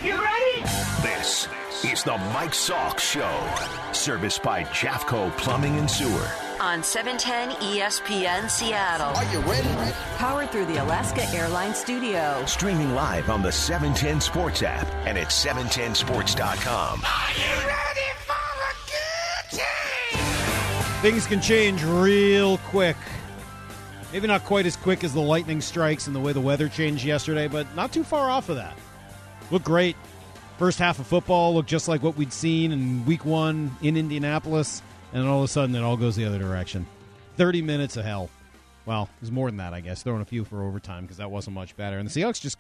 You ready? This is the Mike Salk Show. Serviced by Jeffco Plumbing and Sewer. On 710 ESPN Seattle. Are you ready? Powered through the Alaska Airlines studio. Streaming live on the 710 Sports app and at 710sports.com. Are you ready for a good time? Things can change real quick. Maybe not quite as quick as the lightning strikes and the way the weather changed yesterday, but not too far off of that. Looked great. First half of football looked just like what we'd seen in week 1 in Indianapolis, and all of a sudden it all goes the other direction. 30 minutes of hell. Well, it was more than that, I guess, throwing a few for overtime because that wasn't much better. And the Seahawks just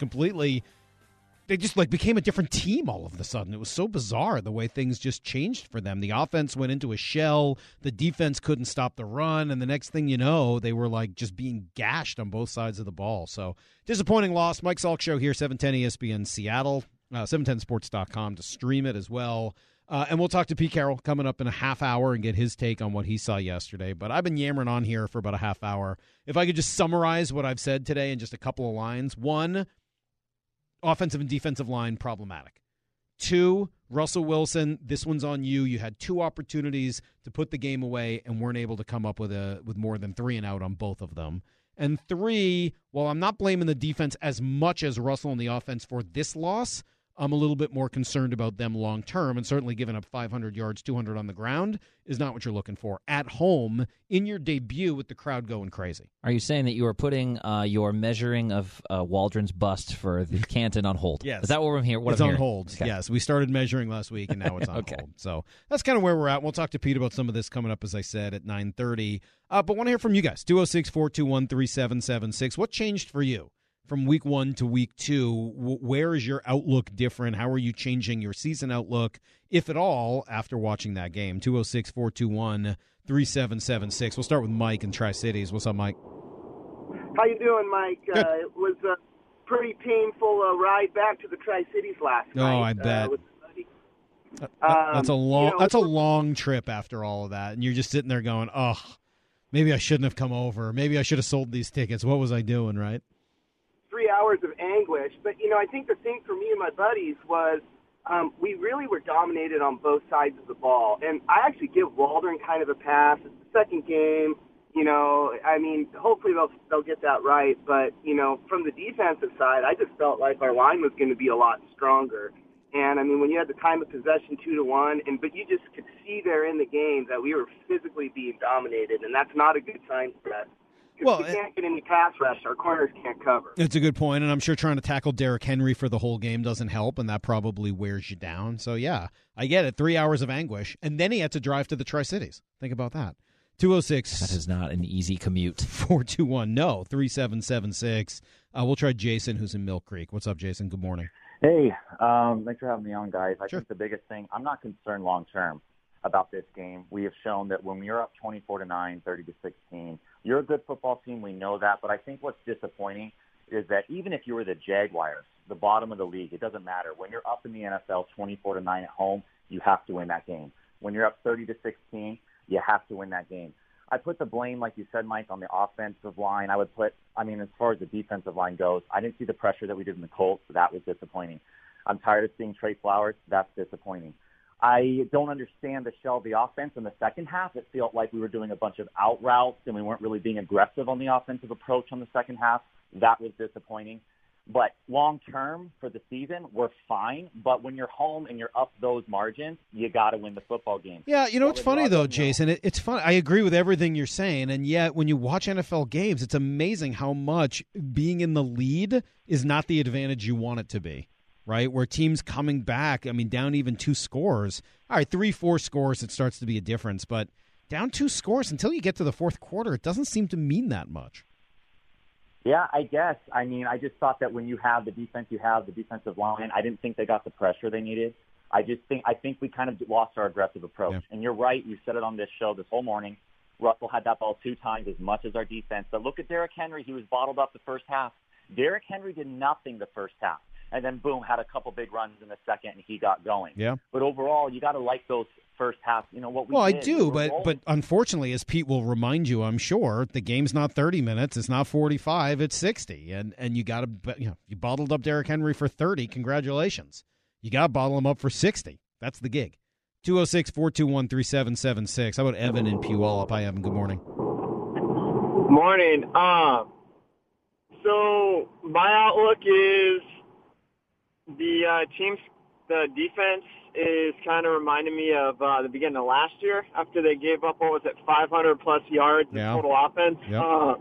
they just became a different team all of a sudden. It was so bizarre the way things just changed for them. The offense went into a shell. The defense couldn't stop the run. And the next thing you know, they were just being gashed on both sides of the ball. So disappointing loss. Mike Salk Show here, 710 ESPN Seattle, 710sports.com to stream it as well. And we'll talk to Pete Carroll coming up in a half hour and get his take on what he saw yesterday. But I've been yammering on here for about a half hour. If I could just summarize what I've said today in just a couple of lines. 1, offensive and defensive line problematic. 2, Russell Wilson, this one's on you. You had 2 opportunities to put the game away and weren't able to come up with more than 3 and out on both of them. And 3, while I'm not blaming the defense as much as Russell and the offense for this loss, I'm a little bit more concerned about them long term, and certainly giving up 500 yards, 200 on the ground is not what you're looking for at home in your debut with the crowd going crazy. Are you saying that you are putting your measuring of Waldron's bust for the Canton on hold? Yes. Is that what I'm hearing? It's on hold. Okay. Yes. We started measuring last week, and now it's on okay. hold. So that's kind of where we're at. We'll talk to Pete about some of this coming up, as I said, at 9:30. But want to hear from you guys. 206-421-3776. What changed for you from week 1 to week 2? Where is your outlook different? How are you changing your season outlook, if at all, after watching that game? 206-421-3776. We'll start with Mike in Tri-Cities. What's up, Mike? How you doing, Mike? Good. It was a pretty painful ride back to the Tri-Cities last night. Oh, I bet. With that's a long trip after all of that, and you're just sitting there going, "Oh, maybe I shouldn't have come over. Maybe I should have sold these tickets. What was I doing?" Right? 3 hours of anguish. But, I think the thing for me and my buddies was we really were dominated on both sides of the ball. And I actually give Waldron kind of a pass. It's the second game. Hopefully they'll get that right. But, from the defensive side, I just felt like our line was going to be a lot stronger. And, when you had the time of possession 2-1, but you just could see there in the game that we were physically being dominated, and that's not a good sign for us. Well, we can't get any pass rush. Our corners can't cover. It's a good point, and I'm sure trying to tackle Derrick Henry for the whole game doesn't help, and that probably wears you down. So, yeah, I get it. 3 hours of anguish, and then he had to drive to the Tri-Cities. Think about that. 206. That is not an easy commute. 421-3776. We'll try Jason, who's in Mill Creek. What's up, Jason? Good morning. Hey, thanks for having me on, guys. I Sure. think the biggest thing, I'm not concerned long-term about this game. We have shown that when you're up 24-9, 30-16, you're a good football team. We know that. But I think what's disappointing is that even if you were the Jaguars, the bottom of the league, it doesn't matter. When you're up in the NFL 24-9 at home, you have to win that game. When you're up 30-16, you have to win that game. I put the blame, like you said, Mike, on the offensive line. As far as the defensive line goes, I didn't see the pressure that we did in the Colts. So that was disappointing. I'm tired of seeing Trey Flowers. That's disappointing. I don't understand the shell of the offense in the second half. It felt like we were doing a bunch of out routes and we weren't really being aggressive on the offensive approach on the second half. That was disappointing. But long-term for the season, we're fine. But when you're home and you're up those margins, you got to win the football game. Yeah, it's funny, though, Jason. It's fun. I agree with everything you're saying. And yet, when you watch NFL games, it's amazing how much being in the lead is not the advantage you want it to be, right? Where teams coming back, down even 2 scores. All right, 3-4 scores, it starts to be a difference. But down 2 scores until you get to the fourth quarter, it doesn't seem to mean that much. Yeah, I guess. I just thought that when you have the defense, you have the defensive line. I didn't think they got the pressure they needed. I think we kind of lost our aggressive approach. Yeah. And you're right. You said it on this show this whole morning. Russell had that ball 2 times as much as our defense. But look at Derrick Henry. He was bottled up the first half. Derrick Henry did nothing the first half. And then, boom, had a couple big runs in the second, and he got going. Yeah. But overall, you got to like those first half. What we did. Well, I do, but unfortunately, as Pete will remind you, I'm sure, the game's not 30 minutes. It's not 45. It's 60. And you got to, you bottled up Derrick Henry for 30. Congratulations. You got to bottle them up for 60. That's the gig. 206-421-3776. How about Evan in Puyallup? Hi, Evan. Good morning. Morning. So my outlook is the defense is kind of reminding me of the beginning of last year after they gave up, 500-plus yards in total offense. Yep.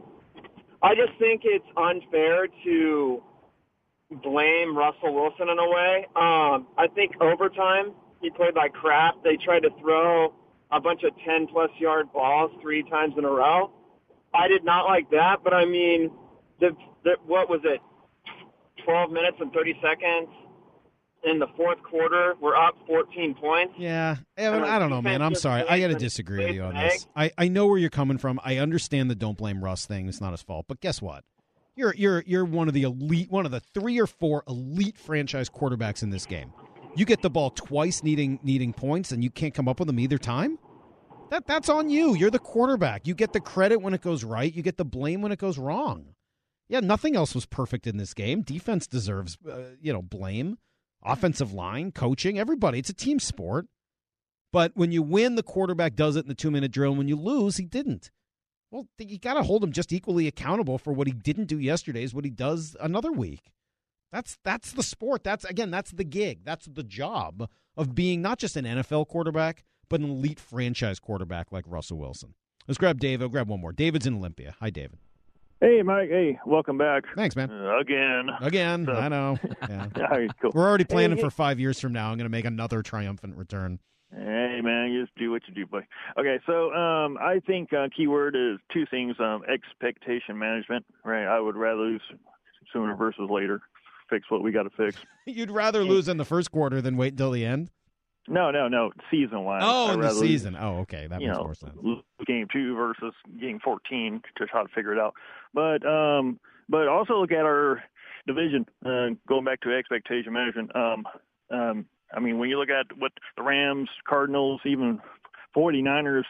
I just think it's unfair to blame Russell Wilson in a way. I think overtime he played like crap. They tried to throw a bunch of 10-plus yard balls 3 times in a row. I did not like that, but I mean, what was it, 12 minutes and 30 seconds in the fourth quarter? We're up 14 points. Yeah, Evan, I don't know, man. I'm sorry. I got to disagree with you on this. I know where you're coming from. I understand the don't blame Russ thing. It's not his fault. But guess what? You're one of the elite, one of the 3 or 4 elite franchise quarterbacks in this game. You get the ball twice needing points, and you can't come up with them either time? That's on you. You're the quarterback. You get the credit when it goes right. You get the blame when it goes wrong. Yeah, nothing else was perfect in this game. Defense deserves, blame. Offensive line, coaching, everybody. It's a team sport. But when you win, the quarterback does it in the 2-minute drill. And when you lose, he didn't. Well, you got to hold him just equally accountable for what he didn't do yesterday is what he does another week. That's the sport. That's the gig. That's the job of being not just an NFL quarterback, but an elite franchise quarterback like Russell Wilson. Let's grab David. I'll grab one more. David's in Olympia. Hi, David. Hey, Mike. Hey, welcome back. Thanks, man. Again. I know. Yeah. All right, cool. We're already planning for 5 years from now. I'm going to make another triumphant return. Hey, man, you just do what you do, buddy. Okay, so I think keyword is 2 things. Expectation management, right? I would rather lose sooner versus later. Fix what we got to fix. You'd rather lose in the first quarter than wait until the end? No, season-wise. Oh, in the season. Oh, okay, that makes more sense. Game 2 versus game 14 to try to figure it out. But also look at our division. Going back to expectation management. I mean, when you look at what the Rams, Cardinals, even 49ers,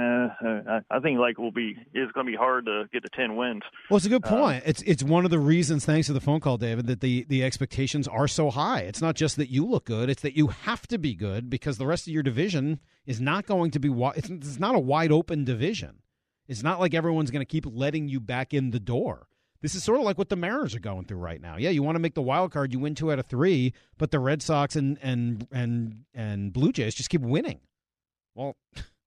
I think it's going to be hard to get to 10 wins. Well, it's a good point. It's one of the reasons, thanks to the phone call, David, that the expectations are so high. It's not just that you look good; it's that you have to be good because the rest of your division is not going to be. It's not a wide open division. It's not like everyone's going to keep letting you back in the door. This is sort of like what the Mariners are going through right now. Yeah, you want to make the wild card, you win 2 out of 3, but the Red Sox and Blue Jays just keep winning. Well,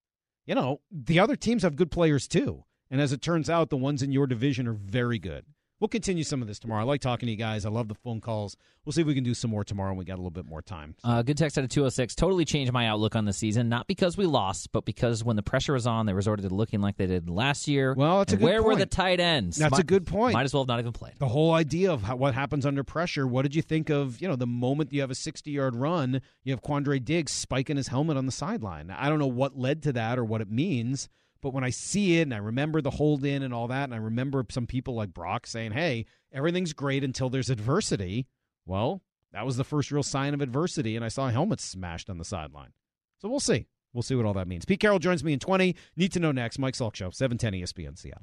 the other teams have good players too. And as it turns out, the ones in your division are very good. We'll continue some of this tomorrow. I like talking to you guys. I love the phone calls. We'll see if we can do some more tomorrow when we got a little bit more time. Good text out of 206. Totally changed my outlook on the season, not because we lost, but because when the pressure was on, they resorted to looking like they did last year. Well, that's a good point. Where were the tight ends? That's a good point. Might as well have not even played. The whole idea of what happens under pressure, what did you think of, the moment you have a 60-yard run, you have Quandre Diggs spiking his helmet on the sideline. I don't know what led to that or what it means, but when I see it and I remember the hold in and all that, and I remember some people like Brock saying, hey, everything's great until there's adversity. Well, that was the first real sign of adversity, and I saw helmets smashed on the sideline. So we'll see. We'll see what all that means. Pete Carroll joins me in 20. Need to know next. Mike Salk Show, 710 ESPN Seattle.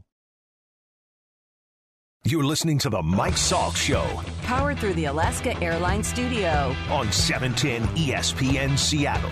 You're listening to the Mike Salk Show. Powered through the Alaska Airlines Studio. On 710 ESPN Seattle.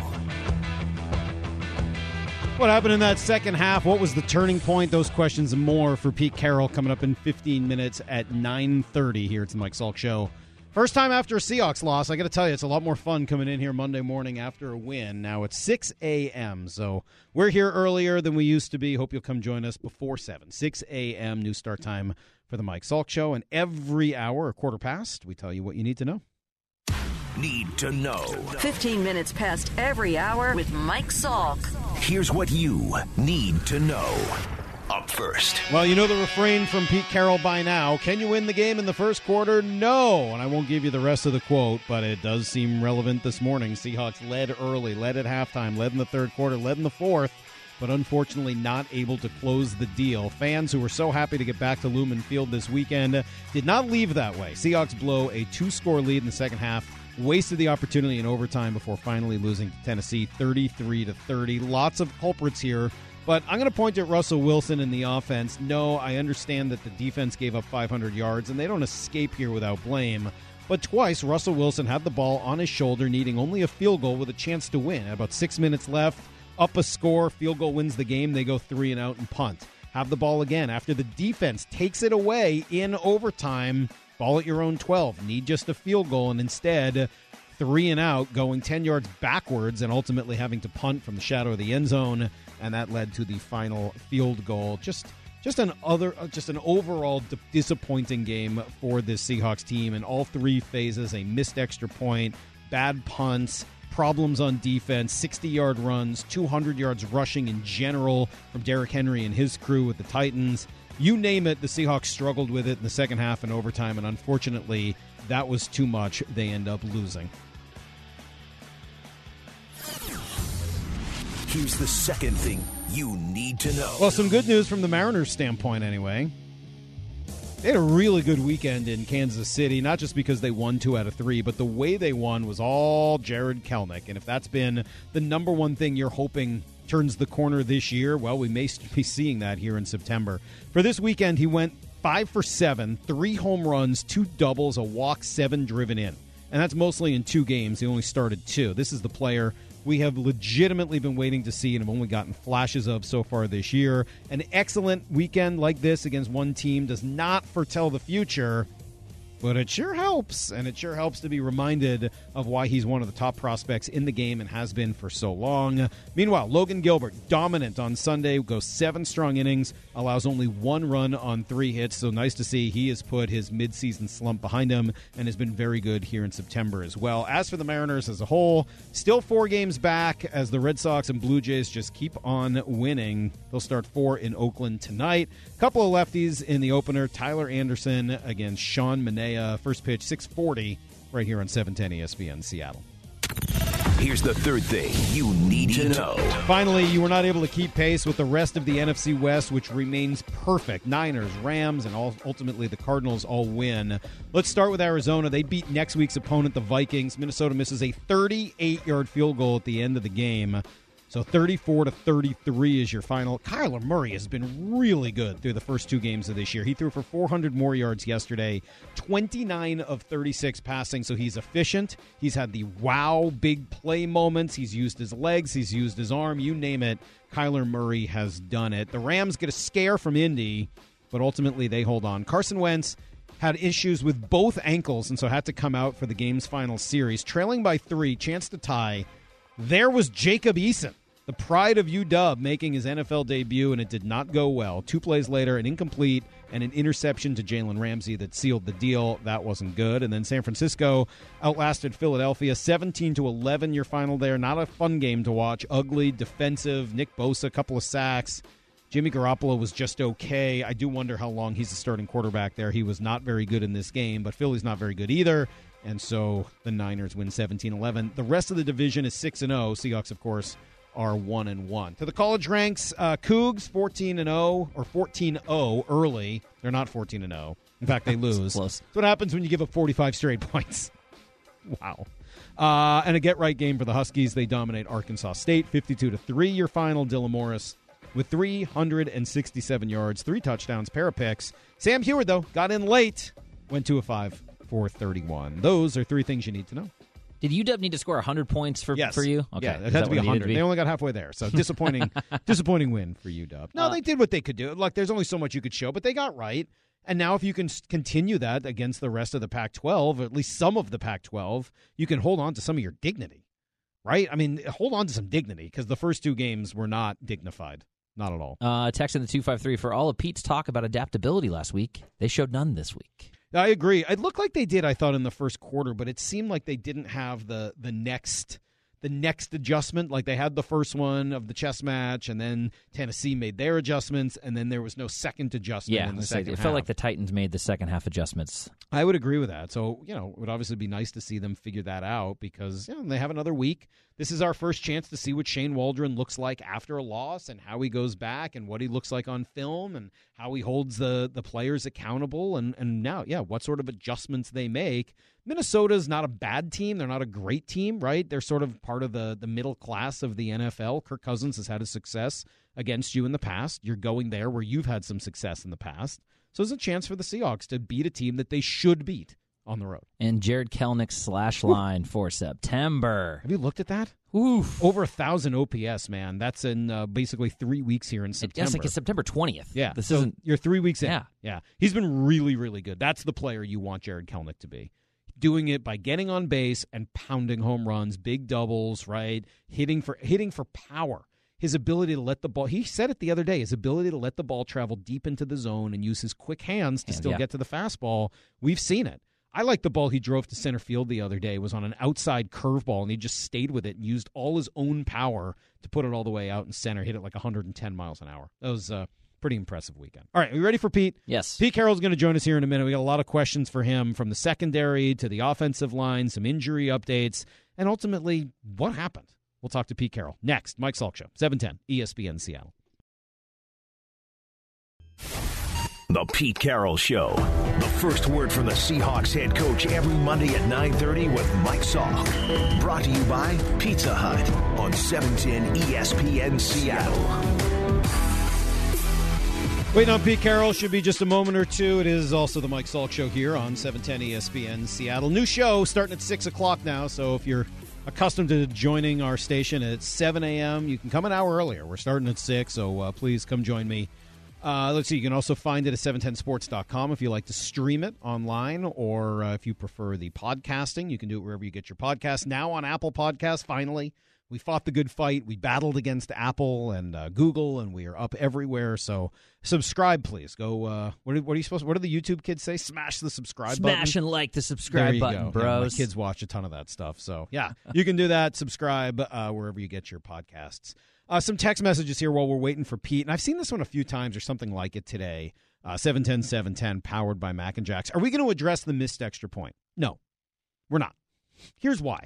What happened in that second half? What was the turning point? Those questions and more for Pete Carroll coming up in 15 minutes at 9:30 here at the Mike Salk Show. First time after a Seahawks loss. I got to tell you, it's a lot more fun coming in here Monday morning after a win. Now it's 6 a.m., so we're here earlier than we used to be. Hope you'll come join us before 7. 6 a.m., new start time for the Mike Salk Show. And every hour, a quarter past, we tell you what you need to know. Need to know. 15 minutes past every hour with Mike Salk. Here's what you need to know. Up first. Well, you know the refrain from Pete Carroll by now. Can you win the game in the first quarter? No. And I won't give you the rest of the quote, but it does seem relevant this morning. Seahawks led early, led at halftime, led in the third quarter, led in the fourth, but unfortunately not able to close the deal. Fans who were so happy to get back to Lumen Field this weekend did not leave that way. Seahawks blow a 2-score lead in the second half. Wasted the opportunity in overtime before finally losing to Tennessee 33-30. Lots of culprits here, but I'm going to point at Russell Wilson in the offense. No, I understand that the defense gave up 500 yards, and they don't escape here without blame. But twice, Russell Wilson had the ball on his shoulder, needing only a field goal with a chance to win. At about 6 minutes left, up a score, field goal wins the game. They go 3 and out and punt. Have the ball again after the defense takes it away in overtime. Ball at your own 12. Need just a field goal, and instead 3 and out, going 10 yards backwards and ultimately having to punt from the shadow of the end zone, and that led to the final field goal. Just an overall disappointing game for this Seahawks team in all 3 phases. A missed extra point, bad punts, problems on defense, 60-yard runs, 200 yards rushing in general from Derrick Henry and his crew with the Titans. You name it, the Seahawks struggled with it in the second half and overtime, and unfortunately, that was too much. They end up losing. Here's the second thing you need to know. Well, some good news from the Mariners' standpoint, anyway. They had a really good weekend in Kansas City, not just because they won 2 out of 3, but the way they won was all Jared Kelenic. And if that's been the number one thing you're hoping turns the corner this year, well, we may be seeing that here in September. For this weekend, he went 5 for 7, 3 home runs, 2 doubles, a walk, 7 driven in. And that's mostly in 2 games. He only started 2. This is the player we have legitimately been waiting to see and have only gotten flashes of so far this year. An excellent weekend like this against one team does not foretell the future, but it sure helps, and it sure helps to be reminded of why he's one of the top prospects in the game and has been for so long. Meanwhile, Logan Gilbert, dominant on Sunday, goes 7 strong innings, allows only 1 run on 3 hits, so nice to see he has put his midseason slump behind him and has been very good here in September as well. As for the Mariners as a whole, still 4 games back as the Red Sox and Blue Jays just keep on winning. They'll start 4 in Oakland tonight. Couple of lefties in the opener, Tyler Anderson against Sean Manaea. First pitch, 6:40, right here on 710 ESPN Seattle. Here's the third thing you need to know. Finally, you were not able to keep pace with the rest of the NFC West, which remains perfect. Niners, Rams, and ultimately the Cardinals all win. Let's start with Arizona. They beat next week's opponent, the Vikings. Minnesota misses a 38-yard field goal at the end of the game. So 34-33 is your final. Kyler Murray has been really good through the first 2 games of this year. He threw for 400 more yards yesterday, 29 of 36 passing, so he's efficient. He's had the wow big play moments. He's used his legs. He's used his arm. You name it, Kyler Murray has done it. The Rams get a scare from Indy, but ultimately they hold on. Carson Wentz had issues with both ankles and so had to come out for the game's final series. Trailing by 3, chance to tie. There was Jacob Eason, the pride of UW, making his NFL debut, and it did not go well. 2 plays later, an incomplete and an interception to Jalen Ramsey that sealed the deal. That wasn't good. And then San Francisco outlasted Philadelphia 17-11, your final there. Not a fun game to watch. Ugly, defensive. Nick Bosa, a couple of sacks. Jimmy Garoppolo was just okay. I do wonder how long he's the starting quarterback there. He was not very good in this game, but Philly's not very good either. And so the Niners win 17-11. The rest of the division is 6-0. Seahawks, of course, are 1-1. To the college ranks, Cougs 14-0 or 14-0 early. They're not 14-0. In fact, they lose. Close. That's what happens when you give up 45 straight points. Wow. And a get-right game for the Huskies. They dominate Arkansas State 52-3. Your final, Dylan Morris with 367 yards, 3 touchdowns, pair of picks. Sam Heward, though, got in late, went 2 of 5 for 31. Those are 3 things you need to know. Did UW need to score 100 points for you? Okay. Yeah, it had to be 100. They only got halfway there, so disappointing win for UW. No, they did what they could do. Look, there's only so much you could show, but they got right. And now if you can continue that against the rest of the Pac-12, or at least some of the Pac-12, you can hold on to some of your dignity, right? I mean, hold on to some dignity, because the first 2 games were not dignified. Not at all. Text in the 253, for all of Pete's talk about adaptability last week, they showed none this week. I agree. It looked like they did, I thought, in the first quarter, but it seemed like they didn't have the next adjustment. Like they had the first one of the chess match, and then Tennessee made their adjustments, and then there was no second adjustment in the second half. It felt like the Titans made the second half adjustments. I would agree with that. So, it would obviously be nice to see them figure that out because they have another week. This is our first chance to see what Shane Waldron looks like after a loss and how he goes back and what he looks like on film and how he holds the players accountable and now, what sort of adjustments they make. Minnesota's not a bad team. They're not a great team, right? They're sort of part of the middle class of the NFL. Kirk Cousins has had a success against you in the past. You're going there where you've had some success in the past. So there's a chance for the Seahawks to beat a team that they should beat. on the road. And Jared Kelnick's /line for September. Have you looked at that? Oof. Over 1,000 OPS, man. That's in basically 3 weeks here in September. Yes, like it's September 20th. Yeah. This so isn't. You're 3 weeks in. Yeah. Yeah. He's been really, really good. That's the player you want Jared Kelnick to be. Doing it by getting on base and pounding home runs, big doubles, right? Hitting for power. His ability to let the ball, he said it the other day, his ability to let the ball travel deep into the zone and use his quick hands to still get to the fastball. We've seen it. I like the ball he drove to center field the other day. It was on an outside curveball, and he just stayed with it and used all his own power to put it all the way out in center, hit it like 110 miles an hour. That was a pretty impressive weekend. All right, are we ready for Pete? Yes. Pete Carroll's going to join us here in a minute. We got a lot of questions for him, from the secondary to the offensive line, some injury updates, and ultimately, what happened? We'll talk to Pete Carroll next. Mike Salk Show, 710 ESPN Seattle. The Pete Carroll Show. The first word from the Seahawks head coach every Monday at 9:30 with Mike Salk. Brought to you by Pizza Hut on 710 ESPN Seattle. Waiting on Pete Carroll. Should be just a moment or two. It is also the Mike Salk Show here on 710 ESPN Seattle. New show starting at 6 o'clock now, so if you're accustomed to joining our station at 7 a.m., you can come an hour earlier. We're starting at 6, so please come join me. Let's see. You can also find it at 710sports.com if you like to stream it online, or if you prefer the podcasting, you can do it wherever you get your podcasts. Now on Apple Podcasts, finally. We fought the good fight. We battled against Apple and Google, and we are up everywhere. So subscribe, please. Go. What are you supposed to, what do the YouTube kids say? Smash the subscribe button. Smash and like the subscribe button, bros. Yeah, my kids watch a ton of that stuff. So, yeah, you can do that. Subscribe wherever you get your podcasts. Some text messages here while we're waiting for Pete. And I've seen this one a few times or something like it today. 710-710, powered by Mac and Jacks. Are we going to address the missed extra point? No, we're not. Here's why.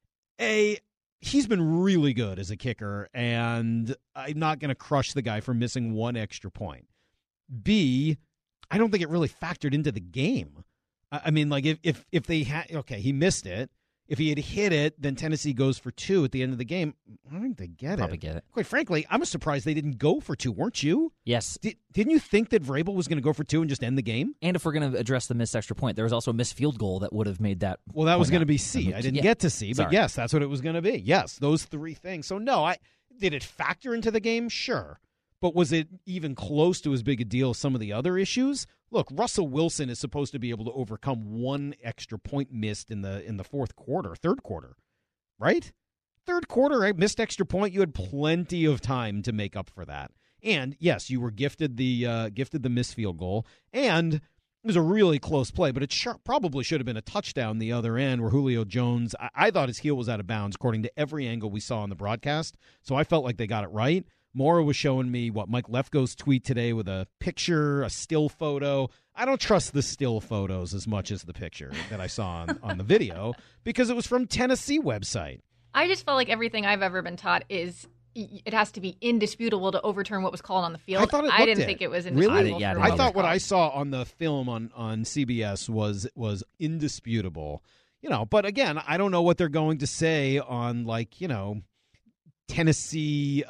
He's been really good as a kicker, and I'm not going to crush the guy for missing one extra point. B, I don't think it really factored into the game. I mean, like, if they had, okay, he missed it. If he had hit it, then Tennessee goes for 2 at the end of the game. I don't think they get Probably get it. Quite frankly, I'm surprised they didn't go for 2, weren't you? Yes. Didn't you think that Vrabel was going to go for 2 and just end the game? And if we're going to address the missed extra point, there was also a missed field goal that would have made that. Well, that was going to be C. I didn't get to C, but yes, that's what it was going to be. Yes, those 3 things. So, no, did it factor into the game? Sure. But was it even close to as big a deal as some of the other issues? Look, Russell Wilson is supposed to be able to overcome 1 extra point missed in the third quarter, right? Third quarter, right? Missed extra point. You had plenty of time to make up for that. And yes, you were gifted the missed field goal, and it was a really close play. But it probably should have been a touchdown the other end, where Julio Jones. I thought his heel was out of bounds according to every angle we saw on the broadcast. So I felt like they got it right. Maura was showing me Mike Lefko's tweet today with a picture, a still photo. I don't trust the still photos as much as the picture that I saw on the video, because it was from Tennessee website. I just felt like everything I've ever been taught is it has to be indisputable to overturn what was called on the field. I didn't think it was indisputable. Really? I thought what I saw on the film on CBS was indisputable. But again, I don't know what they're going to say on, Tennessee,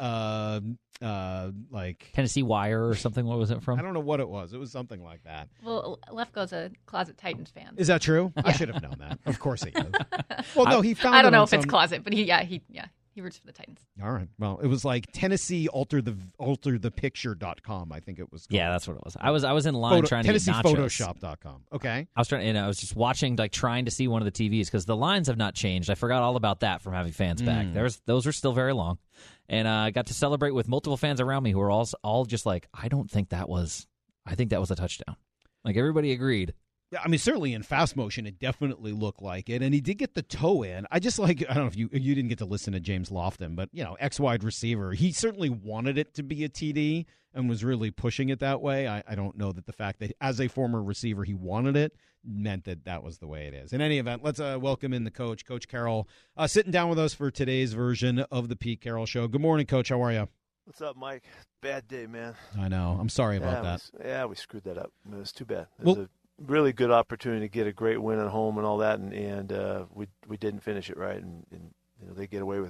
Tennessee Wire or something. What was it from? I don't know what it was. It was something like that. Well, Lefko's a closet Titans fan. Is that true? Yeah. I should have known that. Of course he is. Well, no, he found. I don't know if it's closet, but he roots for the Titans. All right. Well, it was like Tennessee alterthepicture.com. I think it was called. Yeah, that's what it was. I was in line trying to get nachos. TennesseePhotoshop.com. Okay. I was just watching, trying to see one of the TVs, because the lines have not changed. I forgot all about that from having fans back. Those are still very long. And I got to celebrate with multiple fans around me who were all just like, I think that was a touchdown. Like, everybody agreed. Yeah, I mean, certainly in fast motion, it definitely looked like it, and he did get the toe in. I don't know if you didn't get to listen to James Lofton, but, ex-wide receiver, he certainly wanted it to be a TD and was really pushing it that way. I don't know that the fact that as a former receiver he wanted it meant that was the way it is. In any event, let's welcome in the coach, Coach Carroll, sitting down with us for today's version of the Pete Carroll Show. Good morning, Coach. How are you? What's up, Mike? Bad day, man. I know. I'm sorry about that. We screwed that up. It was too bad. It was a really good opportunity to get a great win at home and all that, and we didn't finish it right, and they get away with it.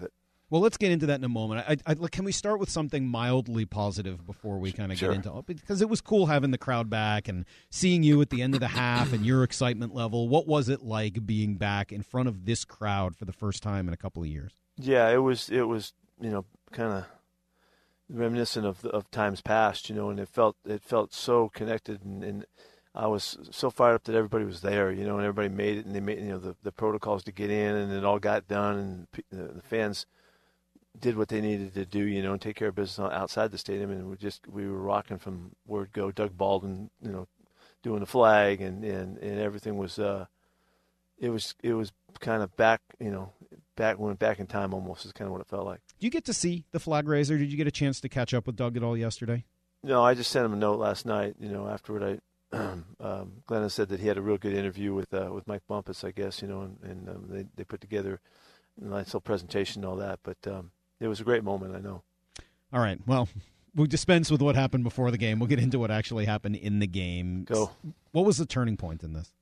Well, let's get into that in a moment. Can we start with something mildly positive before we kind of get into it? Because it was cool having the crowd back and seeing you at the end of the half and your excitement level. What was it like being back in front of this crowd for the first time in a couple of years? Yeah, it was kind of reminiscent of times past, and it felt so connected, and I was so fired up that everybody was there, and everybody made it, and they made the protocols to get in, and it all got done, and the fans did what they needed to do, and take care of business outside the stadium, and we were rocking from word go. Doug Baldwin, doing the flag, and everything was it was kind of back in time almost is kind of what it felt like. Do you get to see the flag raiser? Did you get a chance to catch up with Doug at all yesterday? No, I just sent him a note last night. Afterward, Glennon said that he had a real good interview with Mike Bumpus, I guess. And they put together a nice little presentation and all that. But it was a great moment, I know. All right. Well, we'll dispense with what happened before the game. We'll get into what actually happened in the game. Go. What was the turning point in this?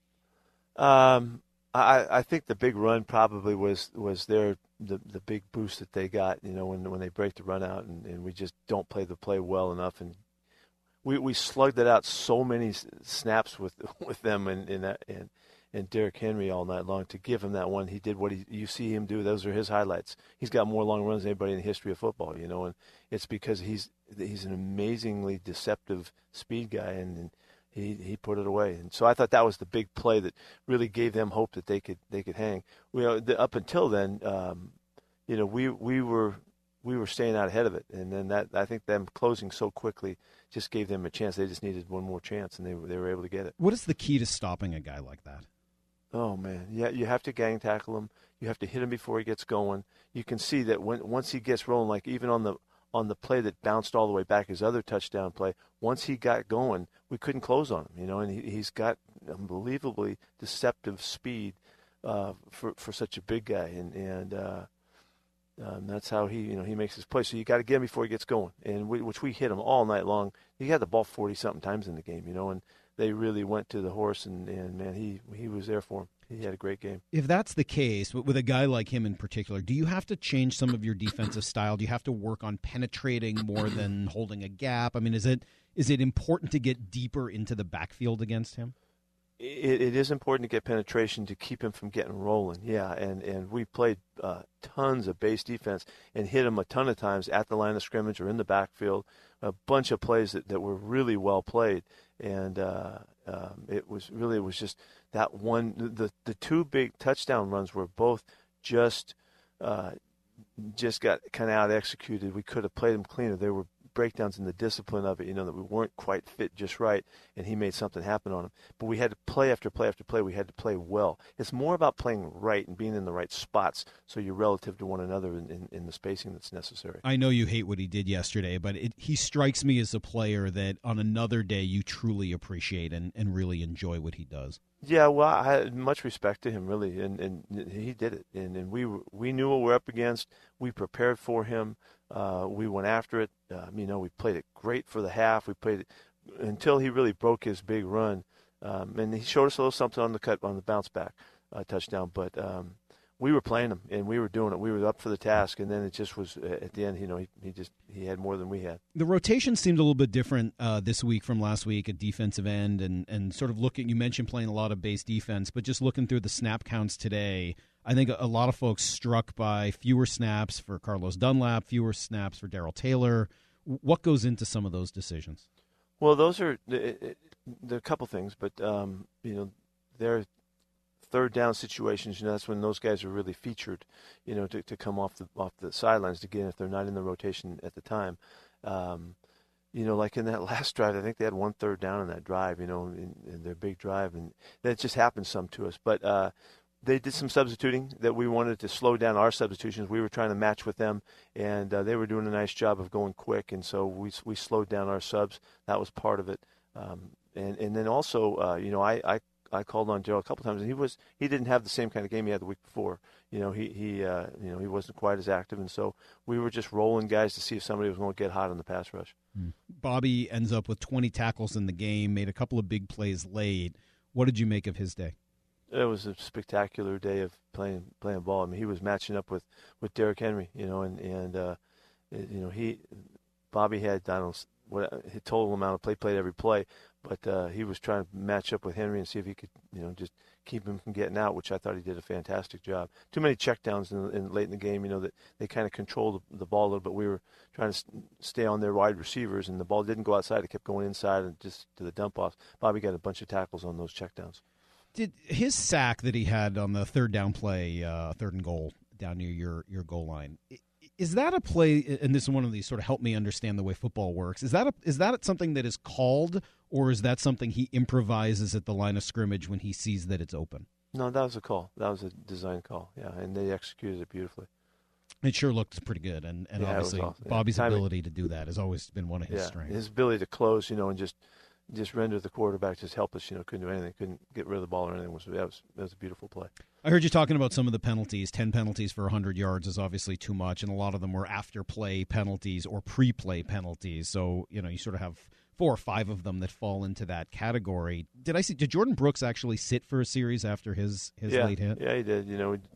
I think the big run probably was the big boost that they got, when they break the run out and we just don't play the play well enough, and we slugged it out so many snaps with them and Derrick Henry all night long to give him that one. He did what you see him do. Those are his highlights. He's got more long runs than anybody in the history of football, and it's because he's an amazingly deceptive speed guy, and he put it away. And so I thought that was the big play that really gave them hope that they could hang. Up until then, we were staying out ahead of it, and then that I think them closing so quickly just gave them a chance. They just needed one more chance, and they were able to get it. What is the key to stopping a guy like that? Oh man, yeah, you have to gang tackle him. You have to hit him before he gets going. You can see that once he gets rolling, like even on the play that bounced all the way back, his other touchdown play, once he got going, we couldn't close on him, and he's got unbelievably deceptive speed for such a big guy, and that's how he makes his play. So you got to get him before he gets going, and which we hit him all night long. He had the ball 40-something times in the game, and they really went to the horse, and man, he was there for him. He had a great game. If that's the case, with a guy like him in particular, do you have to change some of your defensive style? Do you have to work on penetrating more than holding a gap? I mean, is it important to get deeper into the backfield against him? It is important to get penetration to keep him from getting rolling, yeah. And we played tons of base defense and hit him a ton of times at the line of scrimmage or in the backfield, a bunch of plays that were really well played. And it was just that one. The two big touchdown runs were both just got kind of out executed. We could have played them cleaner. There were breakdowns in the discipline of it, that we weren't quite fit just right, and he made something happen on him. But we had to play after play after play. We had to play well. It's more about playing right and being in the right spots so you're relative to one another in the spacing that's necessary. I know you hate what he did yesterday, but he strikes me as a player that on another day you truly appreciate and really enjoy what he does. Yeah, well, I had much respect to him, really, and he did it. And we knew what we were up against. We prepared for him. We went after it. We played it great for the half. We played it until he really broke his big run, and he showed us a little something on the bounce back touchdown. But we were playing him, and we were doing it. We were up for the task, and then it just was at the end. He had more than we had. The rotation seemed a little bit different this week from last week at defensive end, and sort of looking. You mentioned playing a lot of base defense, but just looking through the snap counts today, I think a lot of folks struck by fewer snaps for Carlos Dunlap, fewer snaps for Darrell Taylor. What goes into some of those decisions? Well, those are a couple things, but they're third down situations. That's when those guys are really featured, to come off the sidelines again if they're not in the rotation at the time. Like in that last drive, I think they had 1 third down in that drive, in their big drive, and that just happens some to us. But they did some substituting that we wanted to slow down our substitutions. We were trying to match with them, and they were doing a nice job of going quick, and so we slowed down our subs. That was part of it. And then also, I called on Darrell a couple times, and he didn't have the same kind of game he had the week before. He wasn't quite as active, and so we were just rolling guys to see if somebody was going to get hot on the pass rush. Bobby ends up with 20 tackles in the game, made a couple of big plays late. What did you make of his day? a spectacular day of playing ball. I mean, he was matching up with Derrick Henry, Bobby had, I don't know, what his total amount of played every play, but he was trying to match up with Henry and see if he could, just keep him from getting out, which I thought he did a fantastic job. Too many checkdowns late in the game, that they kind of controlled the ball a little bit. We were trying to stay on their wide receivers, and the ball didn't go outside. It kept going inside and just to the dump-off. Bobby got a bunch of tackles on those checkdowns. Did his sack that he had on the third down play, third and goal, down near your goal line, is that a play, and this is one of these sort of help me understand the way football works, is that something that is called, or is that something he improvises at the line of scrimmage when he sees that it's open? No, that was a call. That was a design call, yeah, and they executed it beautifully. It sure looked pretty good, and obviously awesome. Bobby's ability to do that has always been one of his strengths. His ability to close, and just render the quarterback just helpless, couldn't do anything, couldn't get rid of the ball or anything. That was a beautiful play. I heard you talking about some of the penalties. 10 penalties for 100 yards is obviously too much, and a lot of them were after-play penalties or pre-play penalties. So, you sort of have 4 or 5 of them that fall into that category. Did Jordan Brooks actually sit for a series after his late hit? Yeah, he did.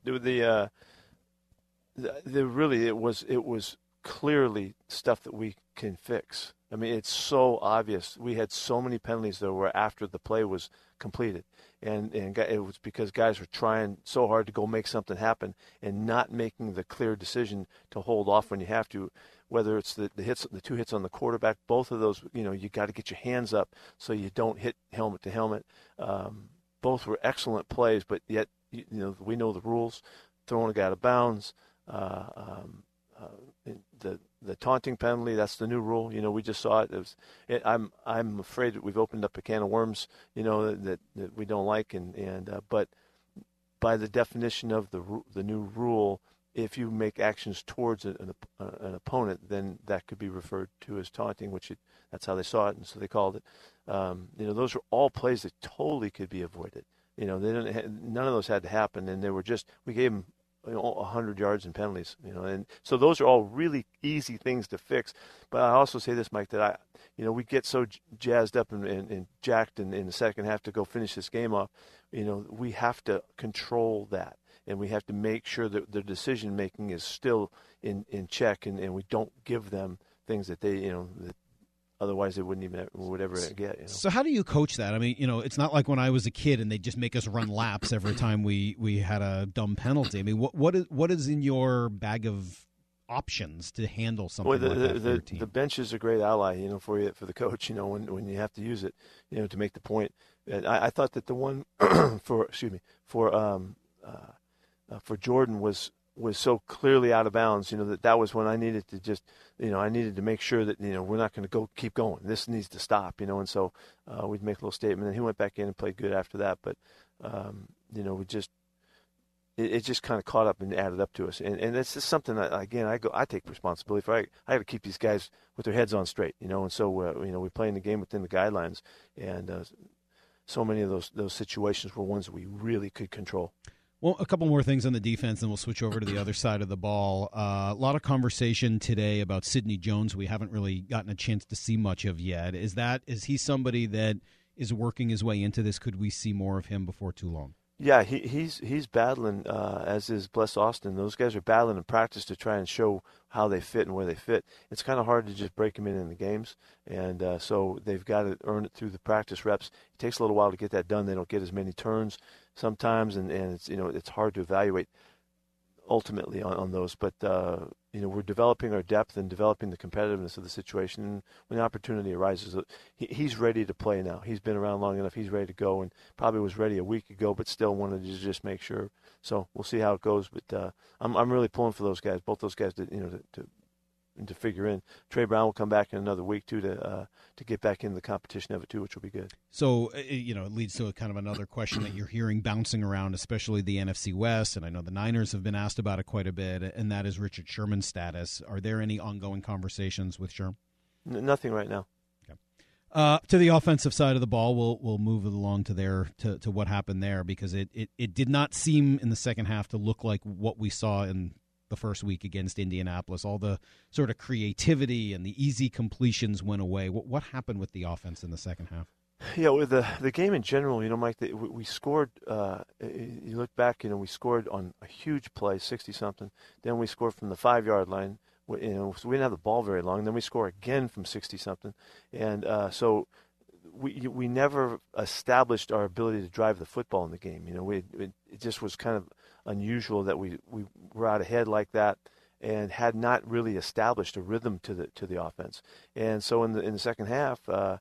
It was clearly stuff that we can fix. I mean, it's so obvious. We had so many penalties that were after the play was completed. And it was because guys were trying so hard to go make something happen and not making the clear decision to hold off when you have to, whether it's the 2 hits on the quarterback. Both of those, you got to get your hands up so you don't hit helmet to helmet. Both were excellent plays, but yet, we know the rules. Throwing a guy out of bounds, the taunting penalty, that's the new rule. We just saw it. I'm afraid that we've opened up a can of worms, that we don't like. But by the definition of the new rule, if you make actions towards an opponent, then that could be referred to as taunting, that's how they saw it, and so they called it. Those are all plays that totally could be avoided. None of those had to happen, and we gave them 100 yards in penalties, and so those are all really easy things to fix. But I also say this, Mike, that we get so jazzed up and jacked in the second half to go finish this game off. We have to control that, and we have to make sure that the decision making is still in check, and we don't give them things that they, that otherwise they would ever get. So how do you coach that? I mean, it's not like when I was a kid and they'd just make us run laps every time we had a dumb penalty. I mean, what is in your bag of options to handle something like that for your team? The bench is a great ally, for the coach, when you have to use it, to make the point. And I thought that the one for Jordan was so clearly out of bounds, that was when I needed to just, I needed to make sure that, we're not going to keep going. This needs to stop, and so we'd make a little statement. And he went back in and played good after that. But, it just kind of caught up and added up to us. And it's just something that, again, I take responsibility for. I got to keep these guys with their heads on straight, and so, we're playing the game within the guidelines. And so many of those situations were ones that we really could control. Well, a couple more things on the defense, and we'll switch over to the other side of the ball. A lot of conversation today about Sidney Jones. We haven't really gotten a chance to see much of yet. Is he somebody that is working his way into this? Could we see more of him before too long? Yeah, he's battling, as is Bless Austin. Those guys are battling in practice to try and show how they fit and where they fit. It's kind of hard to just break them in the games, and so they've got to earn it through the practice reps. It takes a little while to get that done. They don't get as many turns sometimes, and it's it's hard to evaluate ultimately on those. But we're developing our depth and developing the competitiveness of the situation. And when the opportunity arises, he's ready to play now. He's been around long enough. He's ready to go, and probably was ready a week ago, but still wanted to just make sure. So we'll see how it goes. But I'm really pulling for those guys, both those guys, to figure in. Trey Brown will come back in another week too to get back into the competition of it too, which will be good. So it leads to a kind of another question that you're hearing bouncing around, especially the NFC West, and I know the Niners have been asked about it quite a bit, and that is Richard Sherman's status. Are there any ongoing conversations with Sherman? Nothing right now. Okay. To the offensive side of the ball, we'll move it along to what happened there, because it did not seem in the second half to look like what we saw in the first week against Indianapolis. All the sort of creativity and the easy completions went away. What happened with the offense in the second half? Yeah, with the game in general, Mike, we scored. You look back, we scored on a huge play, 60-something. Then we scored from the 5-yard line. So we didn't have the ball very long. Then we score again from 60-something, and so we never established our ability to drive the football in the game. It just was kind of unusual that we were out ahead like that and had not really established a rhythm to the offense. And so in the second half.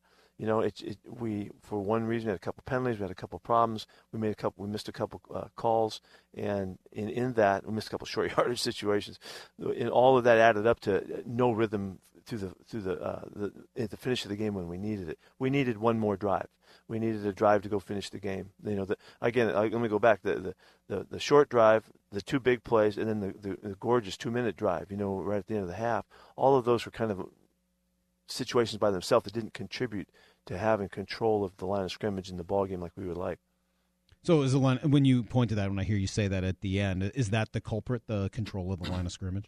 We for one reason had a couple penalties, we had a couple problems, we missed a couple calls, and in that we missed a couple short yardage situations. And all of that added up to no rhythm through at the finish of the game when we needed it. We needed one more drive. We needed a drive to go finish the game. Again, let me go back. The short drive, the two big plays, and then the gorgeous 2-minute drive. Right at the end of the half. All of those were kind of situations by themselves that didn't contribute to having control of the line of scrimmage in the ball game like we would like. So is the line, when you point to that, when I hear you say that at the end, is that the culprit, the control of the line of scrimmage?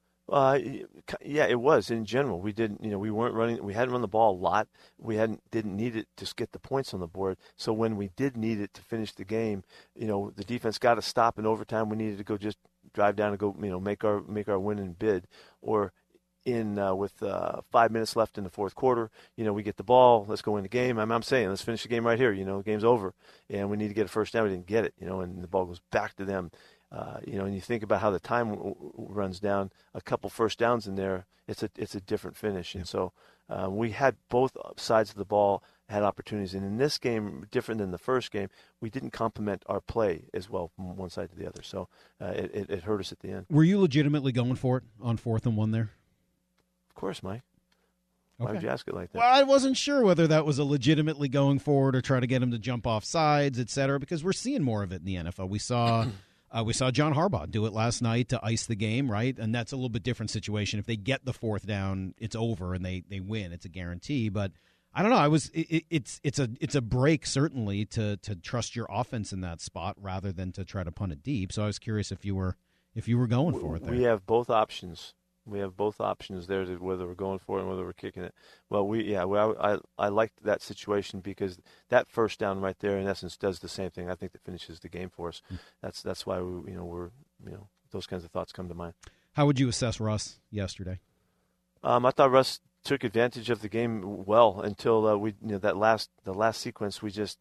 Yeah, it was in general. We didn't, we weren't running. We hadn't run the ball a lot. We didn't need it to get the points on the board. So when we did need it to finish the game, the defense got to stop in overtime. We needed to go just drive down and go, make our winning bid, or with 5 minutes left in the fourth quarter, we get the ball, let's go win the game. I'm saying, let's finish the game right here. The game's over, and we need to get a first down. We didn't get it, and the ball goes back to them. And you think about how the time runs down. A couple first downs in there, it's a different finish. And so we had both sides of the ball had opportunities. And in this game, different than the first game, we didn't complement our play as well from one side to the other. So it hurt us at the end. Were you legitimately going for it on 4th and 1 there? Of course, Mike. Why would you ask it like that? Well, I wasn't sure whether that was a legitimately going forward or try to get him to jump off sides, et cetera, because we're seeing more of it in the NFL. We saw John Harbaugh do it last night to ice the game, right? And that's a little bit different situation. If they get the 4th down, it's over and they win. It's a guarantee. But I don't know. It's a break certainly to trust your offense in that spot rather than to try to punt it deep. So I was curious if you were going for it there. We have both options. We have both options there, to whether we're going for it and whether we're kicking it. Well, I liked that situation because that first down right there, in essence, does the same thing. I think that finishes the game for us. That's why we're those kinds of thoughts come to mind. How would you assess Russ yesterday? I thought Russ took advantage of the game well until the last sequence. We just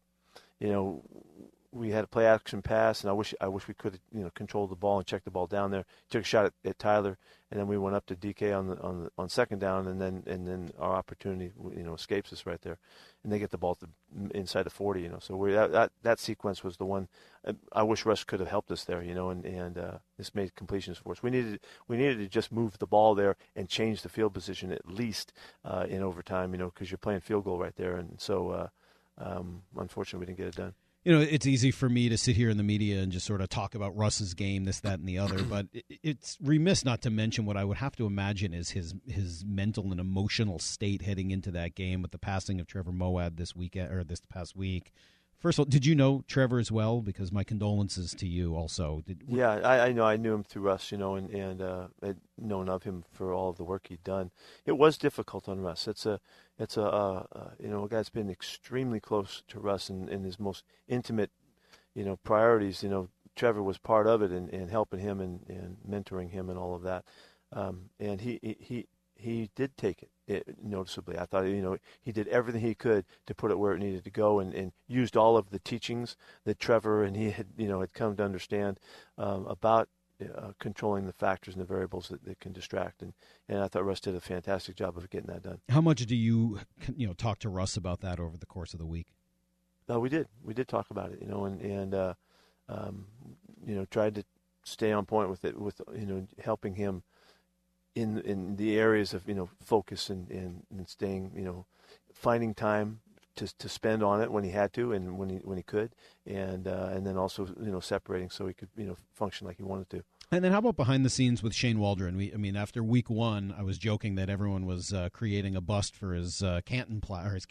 we had a play action pass, and I wish we could have controlled the ball and checked the ball down there. Took a shot at Tyler, and then we went up to DK on second down, and then our opportunity escapes us right there, and they get the ball inside the 40. So that sequence was the one. I wish Russ could have helped us there, and this made completions for us. We needed to just move the ball there and change the field position at least in overtime, because you're playing field goal right there, and so unfortunately we didn't get it done. It's easy for me to sit here in the media and just sort of talk about Russ's game, this, that, and the other, but it's remiss not to mention what I would have to imagine is his mental and emotional state heading into that game with the passing of Trevor Moawad this past week. First of all, did you know Trevor as well? Because my condolences to you also. Yeah, I know. I knew him through Russ, and I'd known of him for all of the work he'd done. It was difficult on Russ. It's a guy that's been extremely close to Russ in his most intimate, priorities. Trevor was part of it and helping him and mentoring him and all of that. And he did take it noticeably. I thought, he did everything he could to put it where it needed to go and used all of the teachings that Trevor and he had come to understand about controlling the factors and the variables that can distract. And I thought Russ did a fantastic job of getting that done. How much do you talk to Russ about that over the course of the week? We did. We did talk about it, and tried to stay on point with it, with helping him in the areas of focus and staying finding time to spend on it when he had to and when he could, and then also separating so he could function like he wanted to. And then how about behind the scenes with Shane Waldron? After week 1, I was joking that everyone was creating a bust for his Canton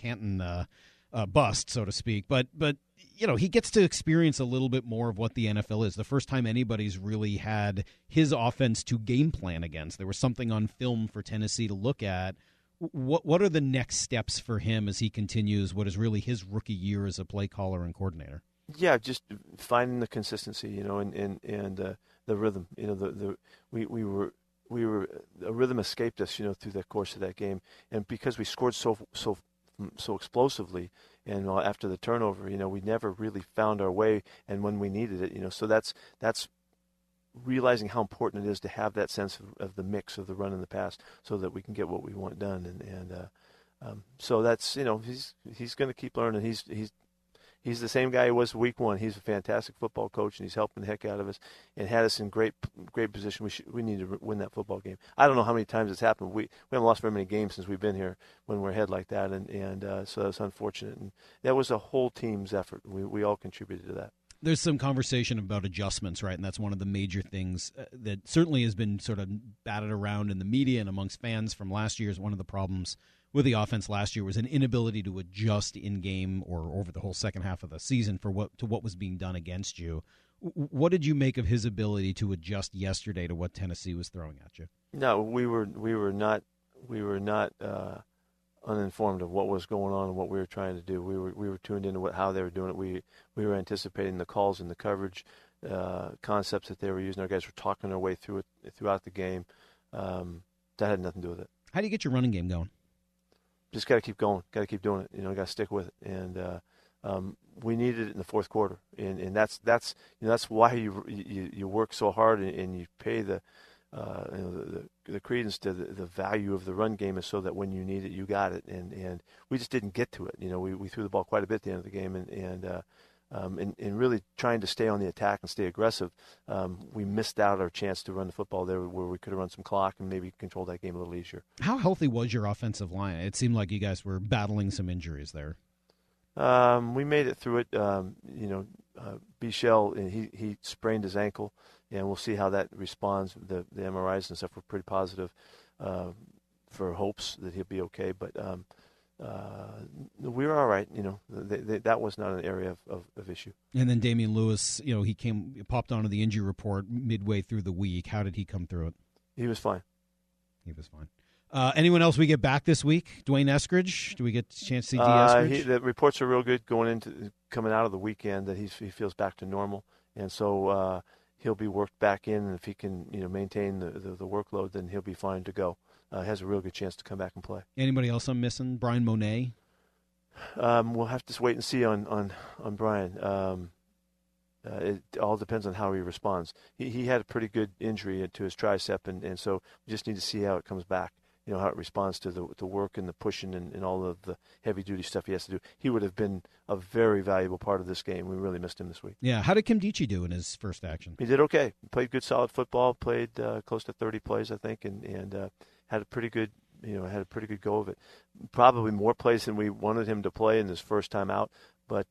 bust, so to speak. But he gets to experience a little bit more of what the NFL is. The first time anybody's really had his offense to game plan against. There was something on film for Tennessee to look at What are the next steps for him as he continues what is really his rookie year as a play caller and coordinator? Yeah, just finding the consistency, and the rhythm. We were a rhythm escaped us, through the course of that game, and because we scored so explosively, and after the turnover, we never really found our way, and when we needed it, so that's realizing how important it is to have that sense of the mix of the run and the pass, so that we can get what we want done, and so that's he's going to keep learning. He's the same guy he was week one. He's a fantastic football coach, and he's helping the heck out of us and had us in great position. We need to win that football game. I don't know how many times it's happened. We haven't lost very many games since we've been here when we're ahead like that, and so that's unfortunate. And that was a whole team's effort. We all contributed to that. There's some conversation about adjustments, right? And that's one of the major things that certainly has been sort of batted around in the media and amongst fans from last year. Is one of the problems with the offense last year was an inability to adjust in game or over the whole second half of the season to what was being done against you. What did you make of his ability to adjust yesterday to what Tennessee was throwing at you? No, we were not uninformed of what was going on and what we were trying to do. We were tuned into how they were doing it. We were anticipating the calls and the coverage concepts that they were using. Our guys were talking their way through it throughout the game. That had nothing to do with it. How do you get your running game going? Just got to keep going. Got to keep doing it. Got to stick with it. And we needed it in the fourth quarter. And that's why you work so hard and you pay the credence to the value of the run game, is so that when you need it, you got it. And we just didn't get to it. We threw the ball quite a bit at the end of the game, and really trying to stay on the attack and stay aggressive. We missed out our chance to run the football there, where we could have run some clock and maybe control that game a little easier. How healthy was your offensive line? It seemed like you guys were battling some injuries there. We made it through it. Bichelle, he sprained his ankle, and we'll see how that responds. The MRIs and stuff were pretty positive for hopes that he'll be okay. But we were all right. That was not an area of issue. And then Damian Lewis, he popped onto the injury report midway through the week. How did he come through it? He was fine. Anyone else we get back this week? Dwayne Eskridge? Do we get a chance to see D. Eskridge? The reports are real good coming out of the weekend that he feels back to normal, and so he'll be worked back in. And if he can maintain the workload, then he'll be fine to go. Has a real good chance to come back and play. Anybody else I'm missing? Brian Monet? We'll have to wait and see on Brian. It all depends on how he responds. He had a pretty good injury to his tricep, and so we just need to see how it comes back. How it responds to the work and the pushing and all of the heavy-duty stuff he has to do. He would have been a very valuable part of this game. We really missed him this week. Yeah. How did Kim Dichie do in his first action? He did okay. Played good, solid football. Played close to 30 plays, I think, and had a pretty good, go of it. Probably more plays than we wanted him to play in his first time out, but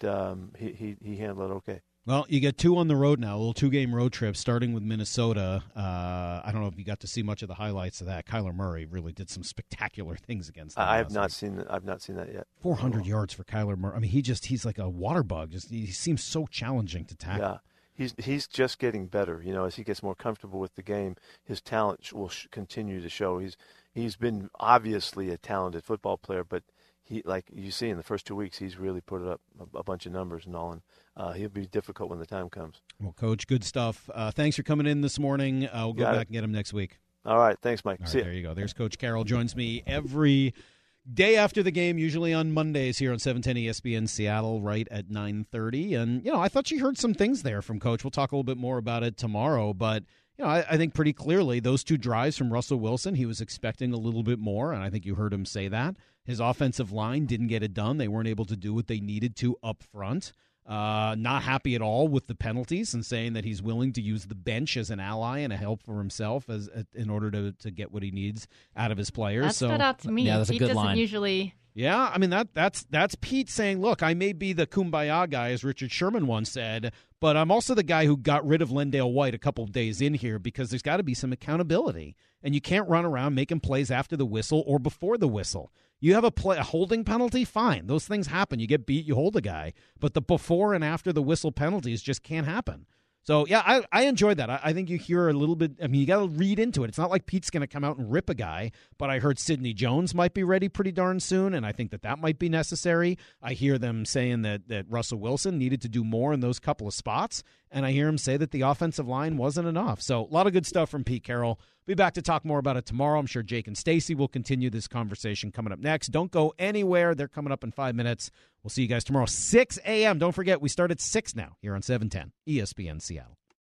he handled it okay. Well, you get two on the road now, a little two-game road trip, starting with Minnesota. I don't know if you got to see much of the highlights of that. Kyler Murray really did some spectacular things against them. I've not seen that yet. 400 yards for Kyler Murray. I mean, he's like a water bug. He seems so challenging to tackle. Yeah, he's just getting better. As he gets more comfortable with the game, his talent will continue to show. He's been obviously a talented football player, but he, like you see in the first 2 weeks, he's really put up a bunch of numbers and all, and he'll be difficult when the time comes. Well, Coach, good stuff. Thanks for coming in this morning. We'll go back and get him next week. All right. Thanks, Mike. See you. There you go. There's Coach Carroll. Joins me every day after the game, usually on Mondays here on 710 ESPN Seattle, right at 9:30. And, I thought you heard some things there from Coach. We'll talk a little bit more about it tomorrow, but I think pretty clearly those two drives from Russell Wilson, he was expecting a little bit more, and I think you heard him say that. His offensive line didn't get it done. They weren't able to do what they needed to up front. Not happy at all with the penalties and saying that he's willing to use the bench as an ally and a help for himself in order to get what he needs out of his players. That stood out to me. Yeah, that's a good line. Usually. Yeah, I mean that's Pete saying, look, I may be the kumbaya guy, as Richard Sherman once said, but I'm also the guy who got rid of Lendale White a couple of days in here because there's got to be some accountability. And you can't run around making plays after the whistle or before the whistle. You have a holding penalty, fine. Those things happen. You get beat, you hold a guy. But the before and after the whistle penalties just can't happen. So, yeah, I enjoyed that. I think you hear a little bit. I mean, you got to read into it. It's not like Pete's going to come out and rip a guy, but I heard Sidney Jones might be ready pretty darn soon, and I think that might be necessary. I hear them saying that Russell Wilson needed to do more in those couple of spots, and I hear him say that the offensive line wasn't enough. So, a lot of good stuff from Pete Carroll. Be back to talk more about it tomorrow. I'm sure Jake and Stacy will continue this conversation coming up next. Don't go anywhere. They're coming up in 5 minutes. We'll see you guys tomorrow, 6 a.m. Don't forget, we start at 6 now here on 710 ESPN Seattle.